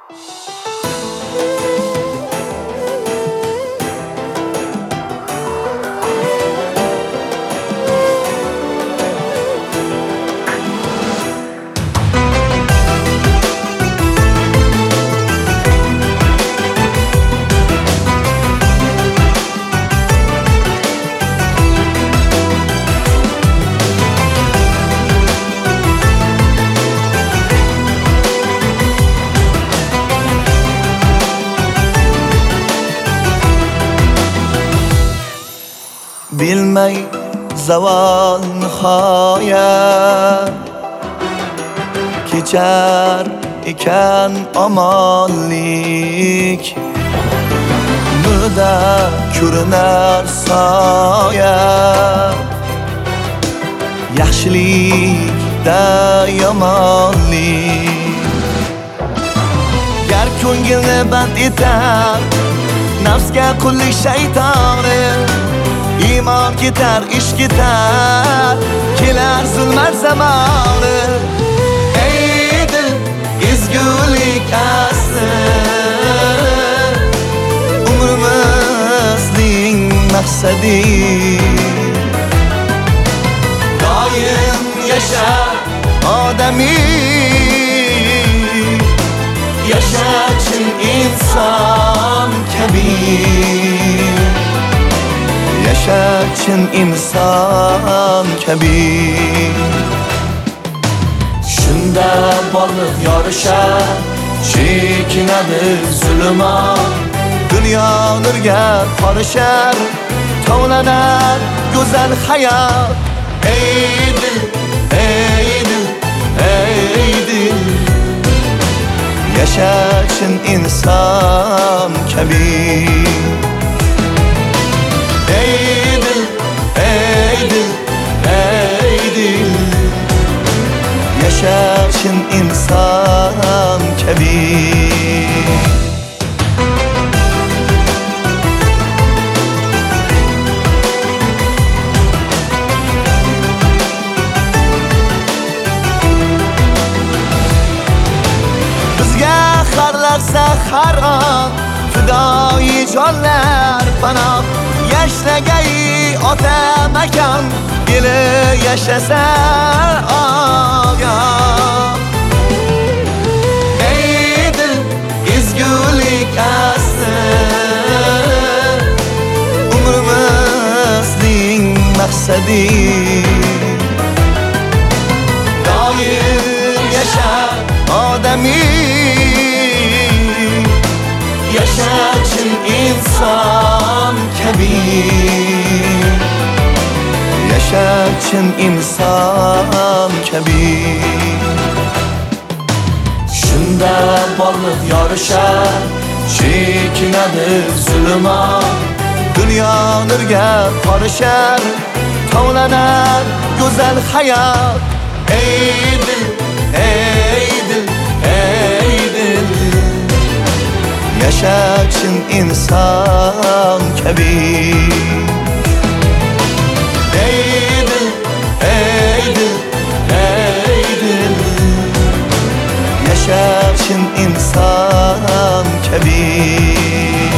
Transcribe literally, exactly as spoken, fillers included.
Bilmay zaval nihoyat kechar ekan omonlik nurda ko'rinar soya yaxshilikda yomonlik gar ko'ngilni band etar nafsga qullik shaytoni iymon ketar, ish ketar, kelar zulmat zamoni. Ey dil, ezgulik asli, umrimizning maqsadi. Doim yasha odamiy, yashachin inson kabi. Yashachin inson kabi. Shunda borliq yorishar, chekinadi zulmot. Dunyo nurga qorishar, tovlanar go'zal hayot. Ey dil, ey dil, ey dil, yashachin inson kabi. Ey dil, ey dil, ey dil, yashachin inson kabi. Bizga har lahza har on fidoyi jonlar panoh. Yashnagay ota makon eli yashasa ogoh. Ey dil, ezgulik asli, umrimizning maqsadi. Doim yasha odamiy, yashachin inson kabi. Yashachin inson kabi. Shunda borliq yorishar, chekinadi zulmot. Dunyo nurga qorishar, tovlanar go'zal hayot. Ey dil, ey dil, ey dil, yashachin inson kabi. Ey dil, ey dil, ey dil, yashachin inson kabi.